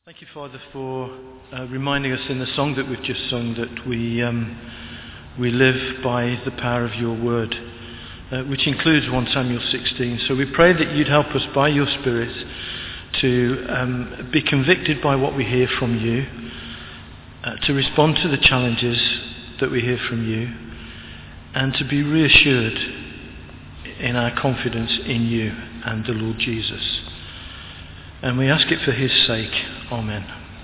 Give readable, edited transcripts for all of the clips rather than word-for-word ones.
Thank you, Father, for reminding us in the song that we've just sung that we live by the power of your word, which includes 1 Samuel 16. So we pray that you'd help us by your Spirit to be convicted by what we hear from you, to respond to the challenges that we hear from you, and to be reassured in our confidence in you and the Lord Jesus. And we ask it for his sake. Amen.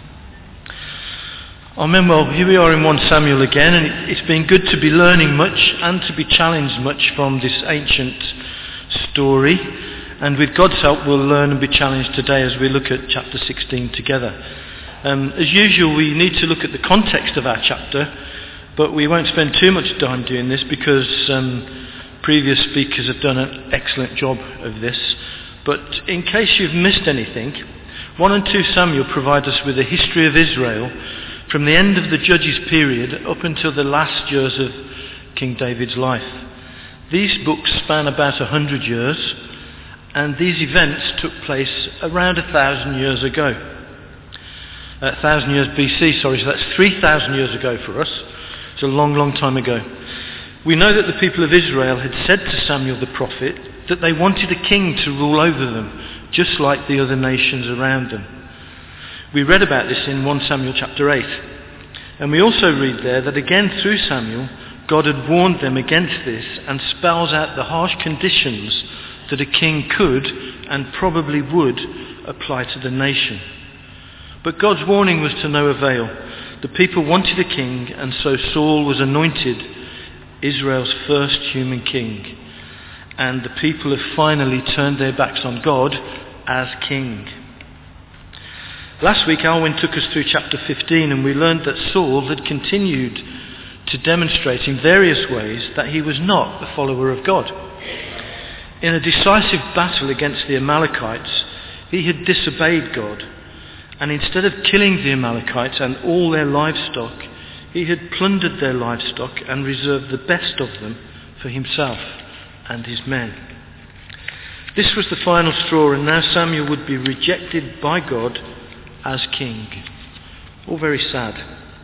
Amen. Well, here we are in 1 Samuel again, and it's been good to be learning much and to be challenged much from this ancient story. And with God's help, we'll learn and be challenged today as we look at chapter 16 together. As usual, we need to look at the context of our chapter, but we won't spend too much time doing this because previous speakers have done an excellent job of this. But in case you've missed anything, 1 and 2 Samuel provide us with a history of Israel from the end of the Judges period up until the last years of King David's life. These books span about 100 years, and these events took place around 1,000 years ago. 1,000 years BC, so that's 3,000 years ago for us. It's a long, long time ago. We know that the people of Israel had said to Samuel the prophet that they wanted a king to rule over them, just like the other nations around them. We read about this in 1 Samuel chapter 8. And we also read there that again through Samuel, God had warned them against this and spells out the harsh conditions that a king could and probably would apply to the nation. But God's warning was to no avail. The people wanted a king, and so Saul was anointed Israel's first human king. And the people have finally turned their backs on God as king. Last week Alwyn took us through chapter 15, and we learned that Saul had continued to demonstrate in various ways that he was not a follower of God. In a decisive battle against the Amalekites, he had disobeyed God, and instead of killing the Amalekites and all their livestock, he had plundered their livestock and reserved the best of them for himself and his men. This was the final straw, and now Samuel would be rejected by God as king. All very sad.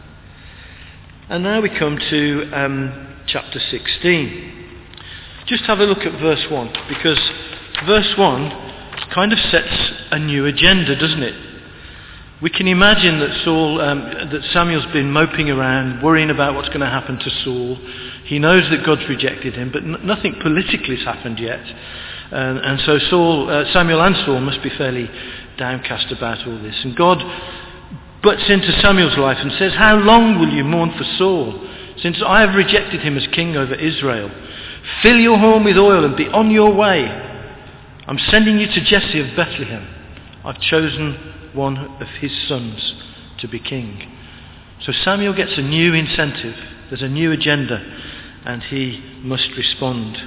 And now we come to chapter 16. Just have a look at verse 1, because verse 1 kind of sets a new agenda, doesn't it? We can imagine that Samuel's been moping around, worrying about what's going to happen to Saul. He knows that God's rejected him, but nothing politically has happened yet. And so Samuel and Saul must be fairly downcast about all this. And God butts into Samuel's life and says, "How long will you mourn for Saul, since I have rejected him as king over Israel? Fill your horn with oil and be on your way. I'm sending you to Jesse of Bethlehem. I've chosen one of his sons to be king." So Samuel gets a new incentive. There's a new agenda, and he must respond.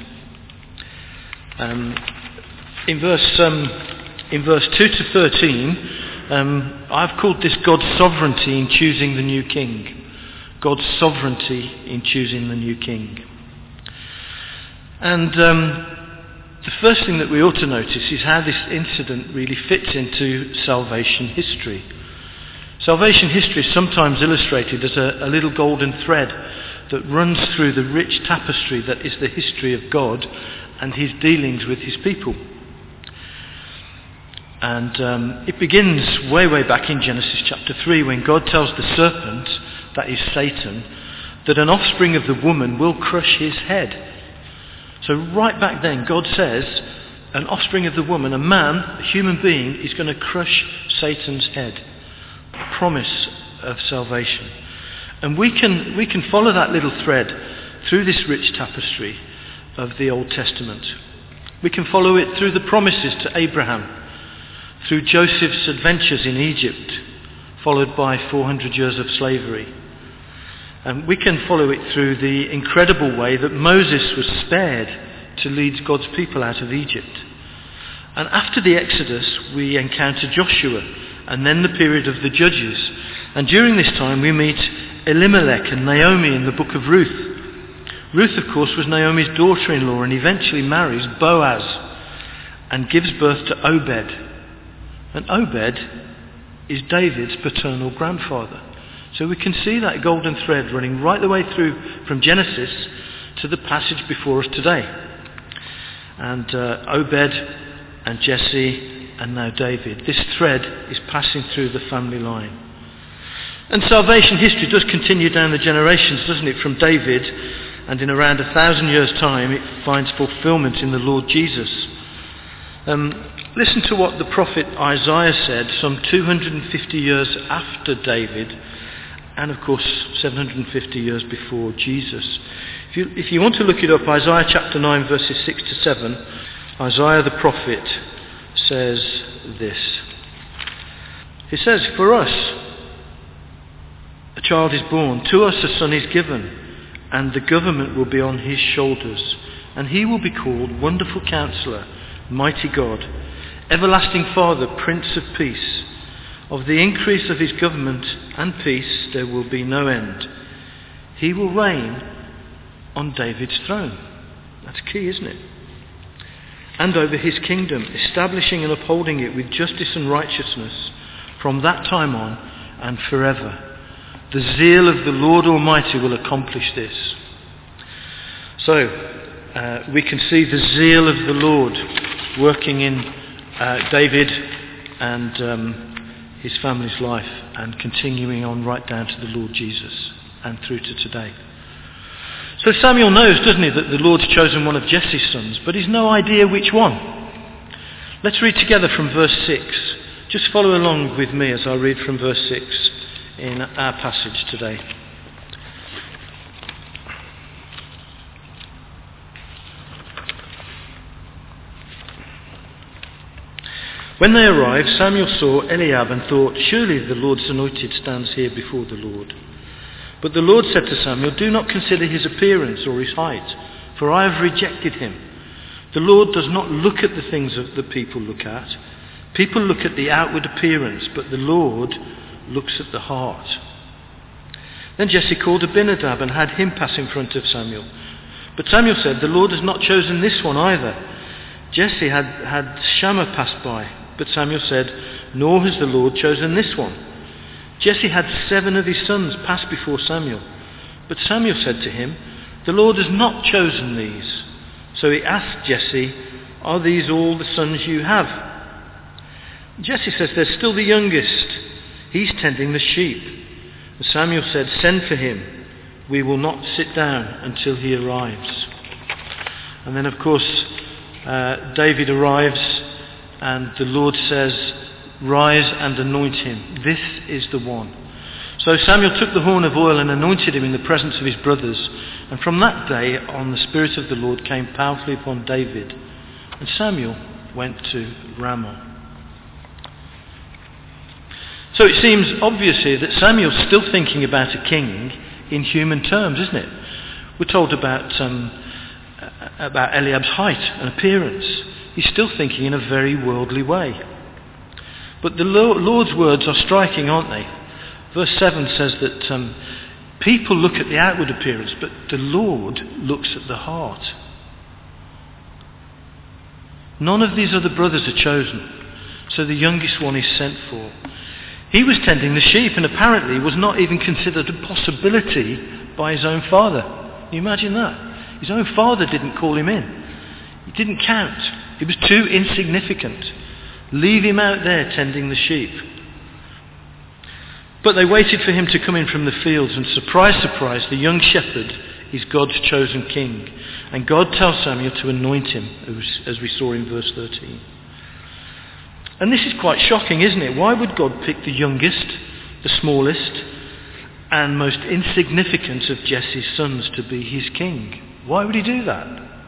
In verse 2 to 13, I've called this God's sovereignty in choosing the new king. God's sovereignty in choosing the new king. And the first thing that we ought to notice is how this incident really fits into salvation history. Salvation history is sometimes illustrated as a little golden thread that runs through the rich tapestry that is the history of God and his dealings with his people. And it begins way, way back in Genesis chapter 3 when God tells the serpent, that is Satan, that an offspring of the woman will crush his head. So right back then, God says, an offspring of the woman, a man, a human being, is going to crush Satan's head. A promise of salvation. And we can follow that little thread through this rich tapestry of the Old Testament. We can follow it through the promises to Abraham, through Joseph's adventures in Egypt, followed by 400 years of slavery. And we can follow it through the incredible way that Moses was spared to lead God's people out of Egypt. And after the Exodus, we encounter Joshua, and then the period of the Judges. And during this time, we meet Elimelech and Naomi in the book of Ruth. Ruth, of course, was Naomi's daughter-in-law and eventually marries Boaz and gives birth to Obed. And Obed is David's paternal grandfather. So we can see that golden thread running right the way through from Genesis to the passage before us today. And Obed and Jesse and now David. This thread is passing through the family line. And salvation history does continue down the generations, doesn't it, from David, and in around 1,000 years' time it finds fulfillment in the Lord Jesus. Listen to what the prophet Isaiah said some 250 years after David, and of course 750 years before Jesus. If you want to look it up, Isaiah chapter 9 verses 6 to 7, Isaiah the prophet says this. He says, "For us a child is born, to us a son is given, and the government will be on his shoulders, and he will be called Wonderful Counselor, Mighty God, Everlasting Father, Prince of Peace. Of the increase of his government and peace there will be no end. He will reign on David's throne." That's key, isn't it? "And over his kingdom, establishing and upholding it with justice and righteousness from that time on and forever. The zeal of the Lord Almighty will accomplish this." So, we can see the zeal of the Lord working in David and his family's life, and continuing on right down to the Lord Jesus and through to today. So Samuel knows, doesn't he, that the Lord's chosen one of Jesse's sons, but he's no idea which one. Let's read together from verse 6. Just follow along with me as I read from verse 6 in our passage today. When they arrived, Samuel saw Eliab and thought, "Surely the Lord's anointed stands here before the Lord." But the Lord said to Samuel, "Do not consider his appearance or his height, for I have rejected him. The Lord does not look at the things that people look at. People look at the outward appearance, but the Lord looks at the heart." Then Jesse called Abinadab and had him pass in front of Samuel. But Samuel said, "The Lord has not chosen this one either." Jesse had Shammah pass by. But Samuel said, "Nor has the Lord chosen this one." Jesse had 7 of his sons pass before Samuel. But Samuel said to him, "The Lord has not chosen these." So he asked Jesse, "Are these all the sons you have?" Jesse says, "There's still the youngest. He's tending the sheep." And Samuel said, "Send for him. We will not sit down until he arrives." And then, of course, David arrives, and the Lord says, "Rise and anoint him. This is the one." So Samuel took the horn of oil and anointed him in the presence of his brothers. And from that day on, the Spirit of the Lord came powerfully upon David. And Samuel went to Ramah. So it seems obvious here that Samuel's still thinking about a king in human terms, isn't it? We're told about Eliab's height and appearance. He's still thinking in a very worldly way. But the Lord's words are striking, aren't they? Verse 7 says that people look at the outward appearance, but the Lord looks at the heart. None of these other brothers are chosen, so the youngest one is sent for. He was tending the sheep and apparently was not even considered a possibility by his own father. Can you imagine that? His own father didn't call him in. He didn't count. He was too insignificant. Leave him out there tending the sheep. But they waited for him to come in from the fields, and surprise, surprise, the young shepherd is God's chosen king. And God tells Samuel to anoint him, as we saw in verse 13. And this is quite shocking, isn't it? Why would God pick the youngest, the smallest, and most insignificant of Jesse's sons to be his king? Why would he do that?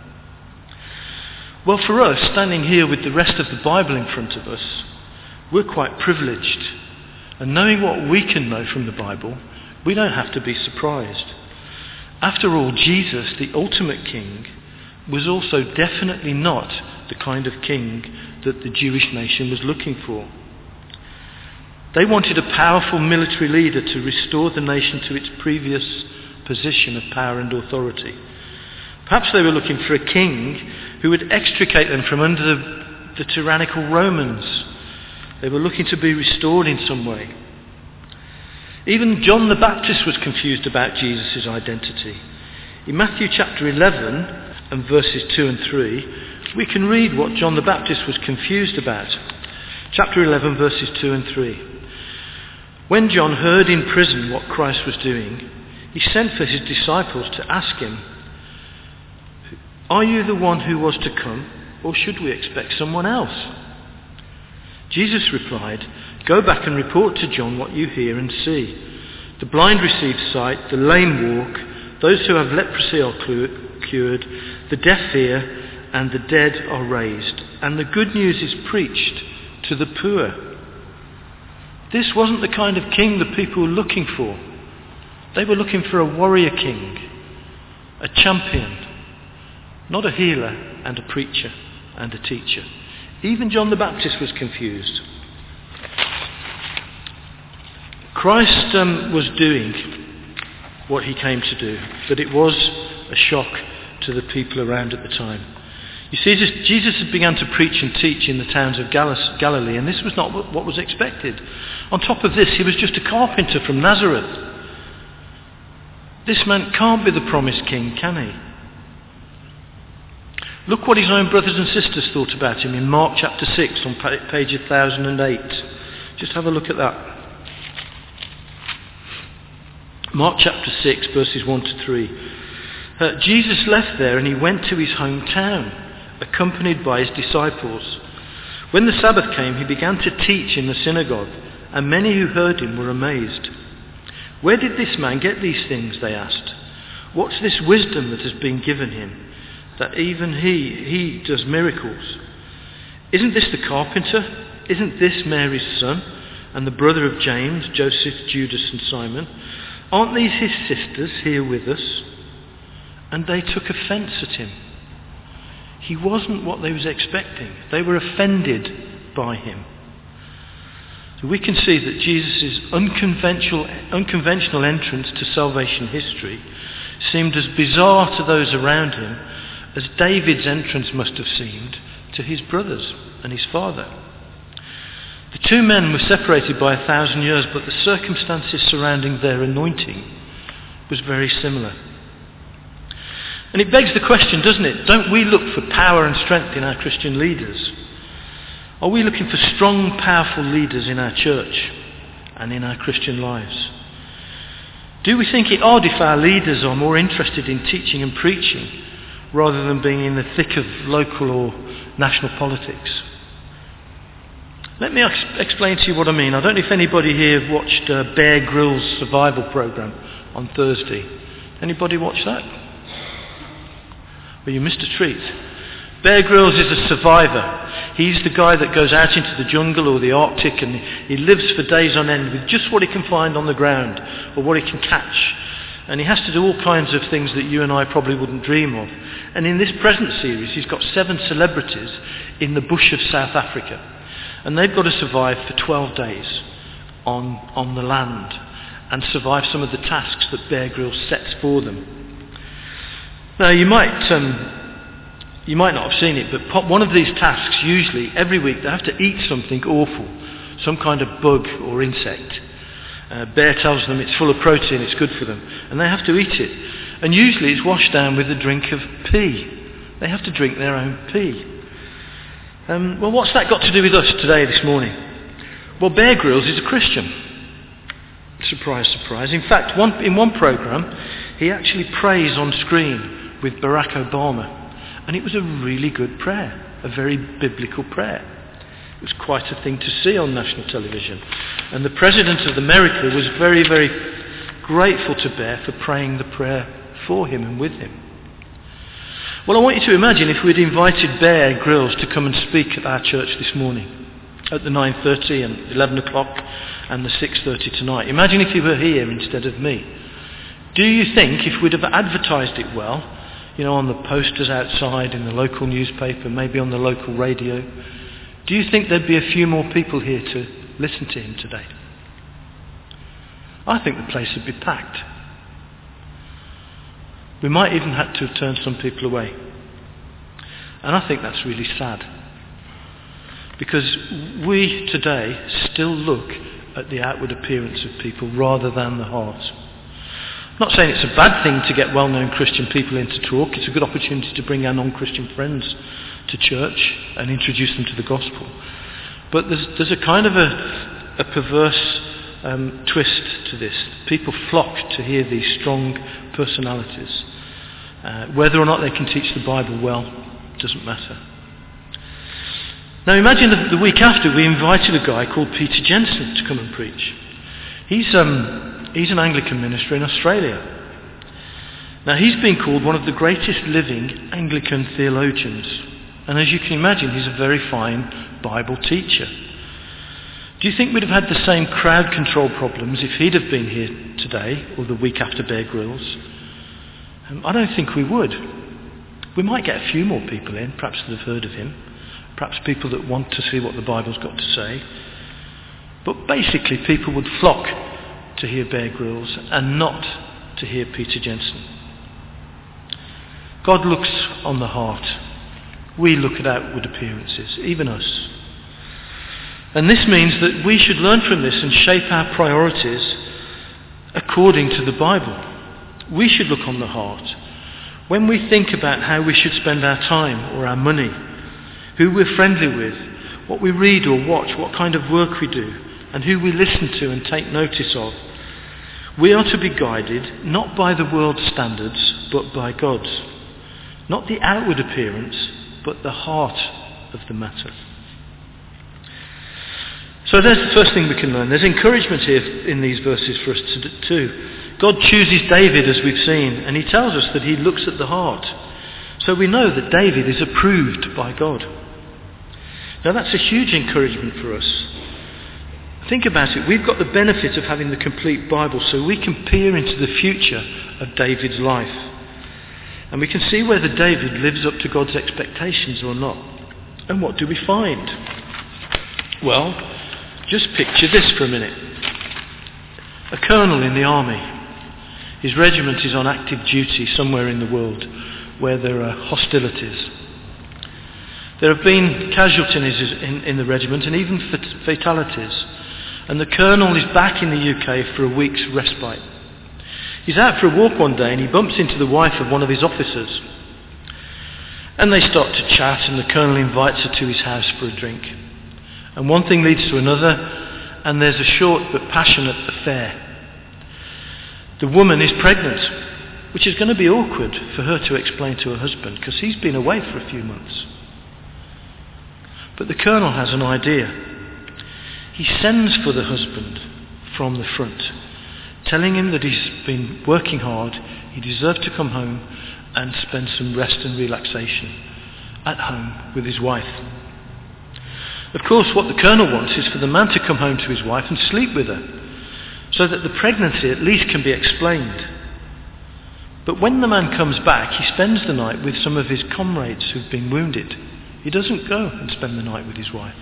Well, for us, standing here with the rest of the Bible in front of us, we're quite privileged. And knowing what we can know from the Bible, we don't have to be surprised. After all, Jesus, the ultimate king, was also definitely not the kind of king that the Jewish nation was looking for. They wanted a powerful military leader to restore the nation to its previous position of power and authority. Perhaps they were looking for a king who would extricate them from under the tyrannical Romans. They were looking to be restored in some way. Even John the Baptist was confused about Jesus' identity. In Matthew chapter 11 and verses 2 and 3, we can read what John the Baptist was confused about. Chapter 11 verses 2 and 3. When John heard in prison what Christ was doing, he sent for his disciples to ask him, "Are you the one who was to come, or should we expect someone else?" Jesus replied, "Go back and report to John what you hear and see. The blind receive sight, the lame walk, those who have leprosy are cured, the deaf hear, and the dead are raised, and the good news is preached to the poor." This wasn't the kind of king the people were looking for. They were looking for a warrior king, a champion, not a healer and a preacher and a teacher. Even John the Baptist was confused. Christ was doing what he came to do, but it was a shock to the people around at the time. You see, Jesus had begun to preach and teach in the towns of Galilee, and this was not what was expected. On top of this, he was just a carpenter from Nazareth. This man can't be the promised king, can he? Look what his own brothers and sisters thought about him in Mark chapter 6 on page 1008. Just have a look at that. Mark chapter 6 verses 1 to 3. Jesus left there and he went to his hometown, accompanied by his disciples. When the Sabbath came, he began to teach in the synagogue, and many who heard him were amazed. "Where did this man get these things?" they asked. "What's this wisdom that has been given him, that even he does miracles? Isn't this the carpenter? Isn't this Mary's son, and the brother of James, Joseph, Judas and Simon? Aren't these his sisters here with us?" And they took offence at him. He wasn't what they was expecting. They were offended by him. So we can see that Jesus' unconventional entrance to salvation history seemed as bizarre to those around him as David's entrance must have seemed to his brothers and his father. The two men were separated by 1,000 years, but the circumstances surrounding their anointing was very similar. And it begs the question, doesn't it? Don't we look for power and strength in our Christian leaders? Are we looking for strong, powerful leaders in our church and in our Christian lives? Do we think it odd if our leaders are more interested in teaching and preaching rather than being in the thick of local or national politics? Let me explain to you what I mean. I don't know if anybody here watched Bear Grylls' survival program on Thursday. Anybody watch that? Well, you missed a treat. Bear Grylls is a survivor. He's the guy that goes out into the jungle or the Arctic, and he lives for days on end with just what he can find on the ground or what he can catch. And he has to do all kinds of things that you and I probably wouldn't dream of. And in this present series, he's got 7 celebrities in the bush of South Africa. And they've got to survive for 12 days on the land and survive some of the tasks that Bear Grylls sets for them. Now, you might not have seen it, but one of these tasks, usually every week, they have to eat something awful, some kind of bug or insect. Bear tells them it's full of protein, it's good for them, and they have to eat it. And usually it's washed down with a drink of pee. They have to drink their own pee. Well, what's that got to do with us today, this morning? Well, Bear Grylls is a Christian. Surprise, surprise. In fact, in one programme, he actually prays on screen with Barack Obama. And it was a really good prayer, a very biblical prayer. It was quite a thing to see on national television. And the President of America was very, very grateful to Bear for praying the prayer for him and with him. Well, I want you to imagine if we'd invited Bear Grylls to come and speak at our church this morning, at the 9:30 and 11 o'clock and the 6:30 tonight. Imagine if he were here instead of me. Do you think if we'd have advertised it well, you know, on the posters outside, in the local newspaper, maybe on the local radio, do you think there'd be a few more people here to listen to him today? I think the place would be packed. We might even have to have turned some people away. And I think that's really sad. Because we today still look at the outward appearance of people rather than the heart. I'm not saying it's a bad thing to get well-known Christian people in to talk. It's a good opportunity to bring our non-Christian friends to church and introduce them to the gospel. But there's a kind of a perverse twist to this. People flock to hear these strong personalities. Whether or not they can teach the Bible well doesn't matter. Now imagine the week after we invited a guy called Peter Jensen to come and preach. He's an Anglican minister in Australia. Now he's been called one of the greatest living Anglican theologians. And as you can imagine, he's a very fine Bible teacher. Do you think we'd have had the same crowd control problems if he'd have been here today or the week after Bear Grylls? I don't think we would. We might get a few more people in, perhaps that have heard of him, perhaps people that want to see what the Bible's got to say. But basically people would flock to hear Bear Grylls and not to hear Peter Jensen. God looks on the heart. We look at outward appearances, even us. And this means that we should learn from this and shape our priorities according to the Bible. We should look on the heart. When we think about how we should spend our time or our money, who we're friendly with, what we read or watch, what kind of work we do, and who we listen to and take notice of, we are to be guided not by the world's standards, but by God's. Not the outward appearance, but the heart of the matter. So there's the first thing we can learn. There's encouragement here in these verses for us to do. God chooses David, as we've seen, and he tells us that he looks at the heart. So we know that David is approved by God. Now that's a huge encouragement for us. Think about it. We've got the benefit of having the complete Bible, so we can peer into the future of David's life. And we can see whether David lives up to God's expectations or not. And what do we find? Well, just picture this for a minute. A colonel in the army. His regiment is on active duty somewhere in the world where there are hostilities. There have been casualties in the regiment and even fatalities. And the colonel is back in the UK for a week's respite. He's out for a walk one day and he bumps into the wife of one of his officers. And they start to chat and the colonel invites her to his house for a drink. And one thing leads to another and there's a short but passionate affair. The woman is pregnant, which is going to be awkward for her to explain to her husband because he's been away for a few months. But the colonel has an idea. He sends for the husband from the front, telling him that he's been working hard, he deserves to come home and spend some rest and relaxation at home with his wife. Of course, what the colonel wants is for the man to come home to his wife and sleep with her, so that the pregnancy at least can be explained. But when the man comes back, he spends the night with some of his comrades who've been wounded. He doesn't go and spend the night with his wife.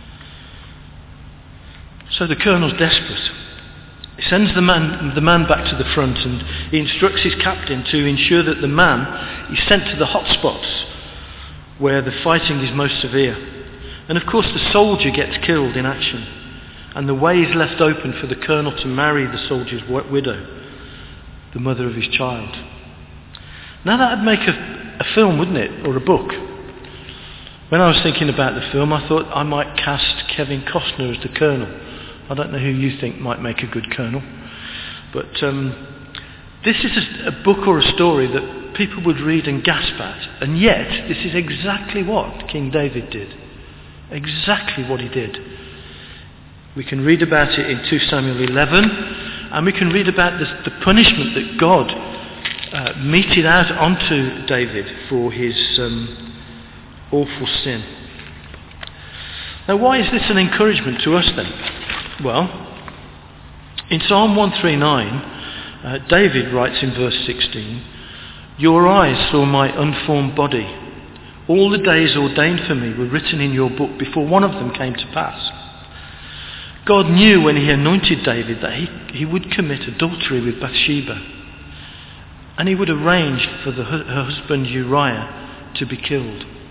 So the colonel's desperate. He sends the man back to the front and he instructs his captain to ensure that the man is sent to the hot spots where the fighting is most severe. And of course the soldier gets killed in action and the way is left open for the colonel to marry the soldier's widow, the mother of his child. Now that would make a film, wouldn't it? Or a book. When I was thinking about the film, I thought I might cast Kevin Costner as the colonel. I don't know who you think might make a good colonel. But this is a book or a story that people would read and gasp at. And yet, this is exactly what King David did. Exactly what he did. We can read about it in 2 Samuel 11. And we can read about the punishment that God meted out onto David for his awful sin. Now why is this an encouragement to us then? Well, in Psalm 139, David writes in verse 16, "Your eyes saw my unformed body. All the days ordained for me were written in your book before one of them came to pass." God knew when he anointed David that he would commit adultery with Bathsheba. And he would arrange for her husband Uriah to be killed.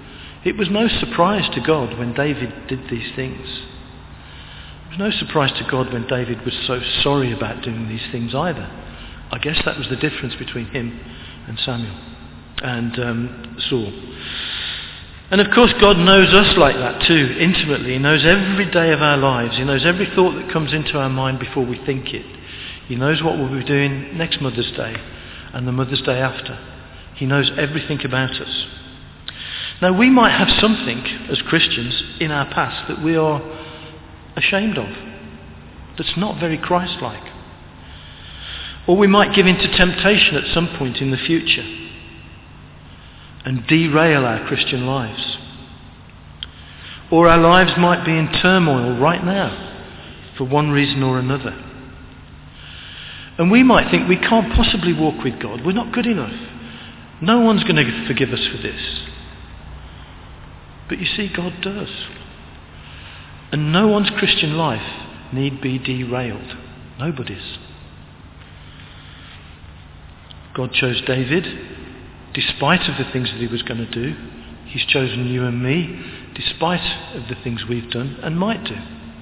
It was no surprise to God when David did these things. It was no surprise to God when David was so sorry about doing these things either. I guess that was the difference between him and Samuel and Saul. And of course God knows us like that too, intimately. He knows every day of our lives. He knows every thought that comes into our mind before we think it. He knows what we'll be doing next Mother's Day and the Mother's Day after. He knows everything about us. Now we might have something as Christians in our past that we are ashamed of, that's not very Christ-like. Or we might give in to temptation at some point in the future and derail our Christian lives. Or our lives might be in turmoil right now for one reason or another. And we might think we can't possibly walk with God. We're not good enough. No one's going to forgive us for this. But you see, God does. And no one's Christian life need be derailed. Nobody's. God chose David despite of the things that he was going to do. He's chosen you and me despite of the things we've done and might do.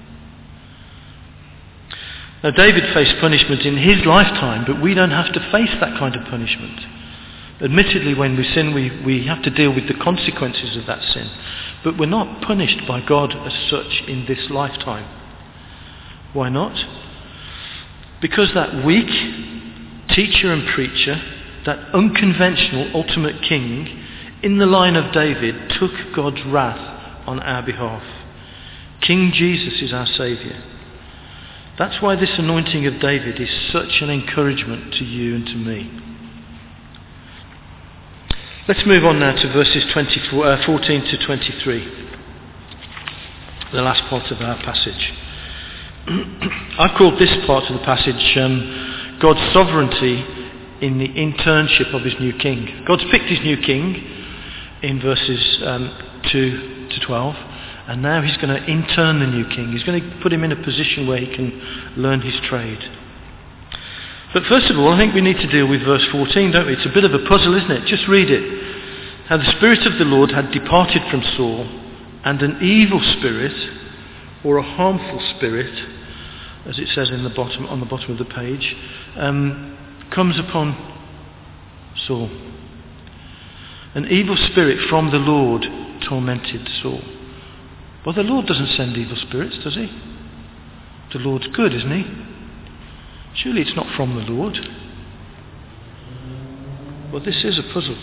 Now David faced punishment in his lifetime, but we don't have to face that kind of punishment. Admittedly, when we sin, we have to deal with the consequences of that sin. But we're not punished by God as such in this lifetime. Why not? Because that weak teacher and preacher, that unconventional ultimate king, in the line of David, took God's wrath on our behalf. King Jesus is our Saviour. That's why this anointing of David is such an encouragement to you and to me. Let's move on now to verses 14 to 23, the last part of our passage. I've called this part of the passage God's sovereignty in the internship of his new king. God's picked his new king in verses 2 to 12, and now he's going to intern the new king. He's going to put him in a position where he can learn his trade. But first of all, I think we need to deal with verse 14, don't we? It's a bit of a puzzle, isn't it? Just read it. How the Spirit of the Lord had departed from Saul, and an evil spirit, or a harmful spirit, as it says on the bottom of the page, comes upon Saul. An evil spirit from the Lord tormented Saul. Well, the Lord doesn't send evil spirits, does he? The Lord's good, isn't he? Surely it's not from the Lord. Well, this is a puzzle.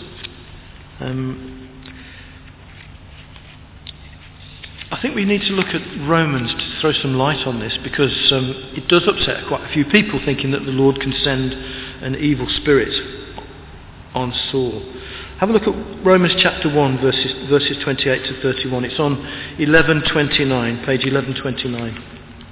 I think we need to look at Romans to throw some light on this, because it does upset quite a few people thinking that the Lord can send an evil spirit on Saul. Have a look at Romans chapter 1, verses 28 to 31. It's on 1129, page 1129.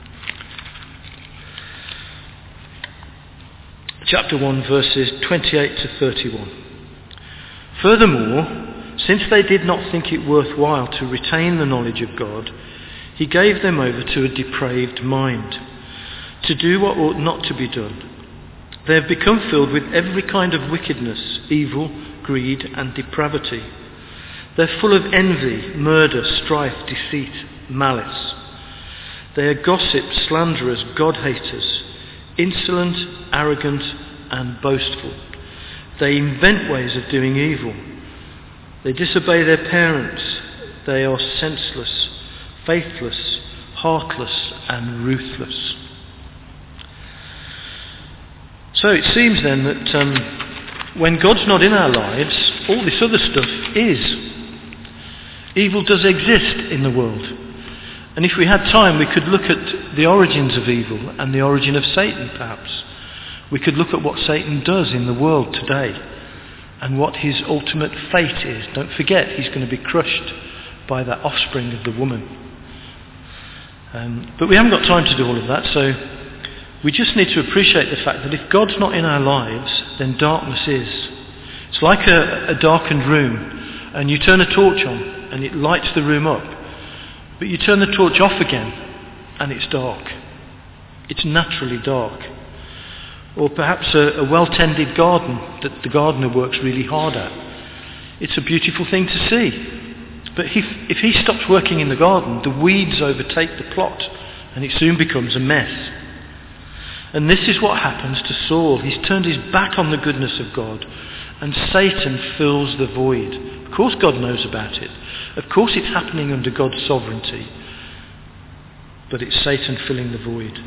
Chapter 1, verses 28 to 31. Furthermore, since they did not think it worthwhile to retain the knowledge of God, he gave them over to a depraved mind, to do what ought not to be done. They have become filled with every kind of wickedness, evil, greed, and depravity. They're full of envy, murder, strife, deceit, malice. They are gossips, slanderers, God-haters, insolent, arrogant, and boastful. They invent ways of doing evil. They disobey their parents. They are senseless, faithless, heartless, and ruthless. So it seems then that when God's not in our lives, all this other stuff is. Evil does exist in the world. And if we had time, we could look at the origins of evil and the origin of Satan, perhaps. We could look at what Satan does in the world today and what his ultimate fate is. Don't forget, he's going to be crushed by that offspring of the woman. But we haven't got time to do all of that, so we just need to appreciate the fact that if God's not in our lives, then darkness is. It's like a darkened room, and you turn a torch on, and it lights the room up. But you turn the torch off again, and it's dark. It's naturally dark. Or perhaps a well-tended garden that the gardener works really hard at. It's a beautiful thing to see. But if he stops working in the garden, the weeds overtake the plot and it soon becomes a mess. And this is what happens to Saul. He's turned his back on the goodness of God and Satan fills the void. Of course God knows about it. Of course it's happening under God's sovereignty. But it's Satan filling the void.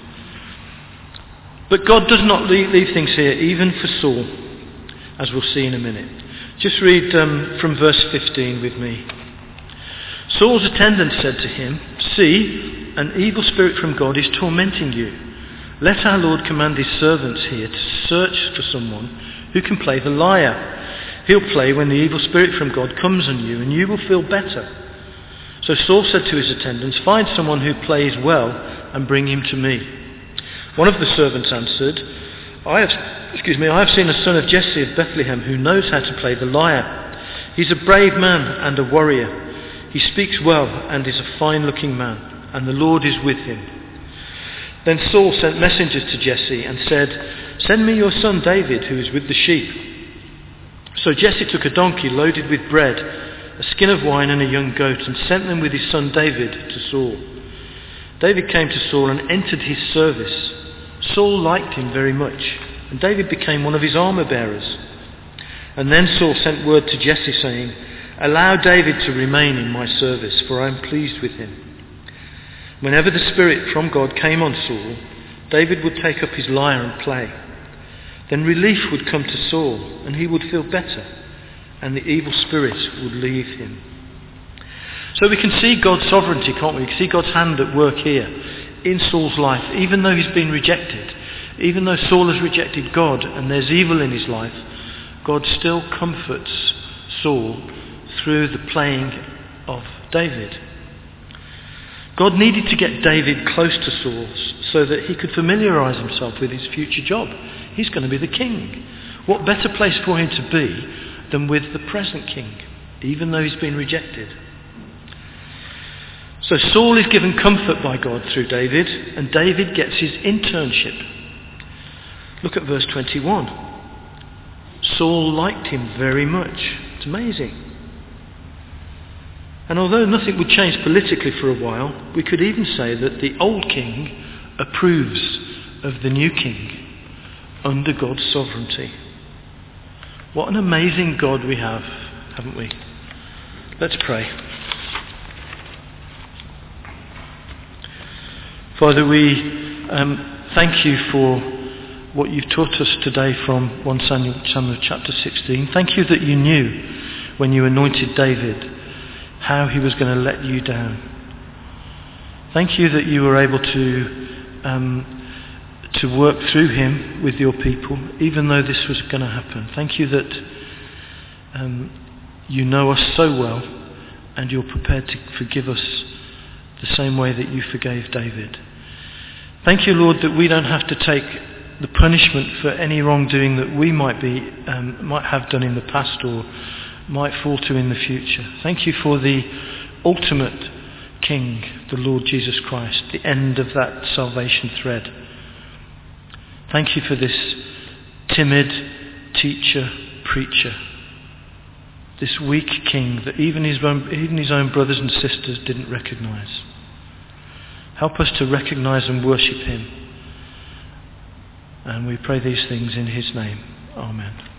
But God does not leave things here, even for Saul, as we'll see in a minute. Just read from verse 15 with me. Saul's attendant said to him, "See, an evil spirit from God is tormenting you. Let our Lord command his servants here to search for someone who can play the lyre. He'll play when the evil spirit from God comes on you, and you will feel better." So Saul said to his attendants, "Find someone who plays well and bring him to me." One of the servants answered, I have seen a son of Jesse of Bethlehem who knows how to play the lyre. He's a brave man and a warrior. He speaks well and is a fine-looking man, and the Lord is with him." Then Saul sent messengers to Jesse and said, "Send me your son David, who is with the sheep." So Jesse took a donkey loaded with bread, a skin of wine and a young goat, and sent them with his son David to Saul. David came to Saul and entered his service. Saul liked him very much, and David became one of his armour-bearers. And then Saul sent word to Jesse, saying, "Allow David to remain in my service, for I am pleased with him." Whenever the Spirit from God came on Saul, David would take up his lyre and play. Then relief would come to Saul, and he would feel better, and the evil spirit would leave him. So we can see God's sovereignty, can't we? We can see God's hand at work here in Saul's life, even though he's been rejected. Even though Saul has rejected God and there's evil in his life, God still comforts Saul through the playing of David. God needed to get David close to Saul so that he could familiarise himself with his future job. He's going to be the king. What better place for him to be than with the present king, even though he's been rejected? So Saul is given comfort by God through David, and David gets his internship. Look at verse 21. Saul liked him very much. It's amazing. And although nothing would change politically for a while, we could even say that the old king approves of the new king under God's sovereignty. What an amazing God we have, haven't we? Let's pray. Father, we thank you for what you've taught us today from 1 Samuel chapter 16. Thank you that you knew when you anointed David how he was going to let you down. Thank you that you were able to work through him with your people, even though this was going to happen. Thank you that you know us so well, and you're prepared to forgive us the same way that you forgave David. Thank you, Lord, that we don't have to take the punishment for any wrongdoing that we might have done in the past or might fall to in the future. Thank you for the ultimate King, the Lord Jesus Christ, the end of that salvation thread. Thank you for this timid teacher, preacher, this weak king that even his own brothers and sisters didn't recognise. Help us to recognise and worship him. And we pray these things in his name. Amen.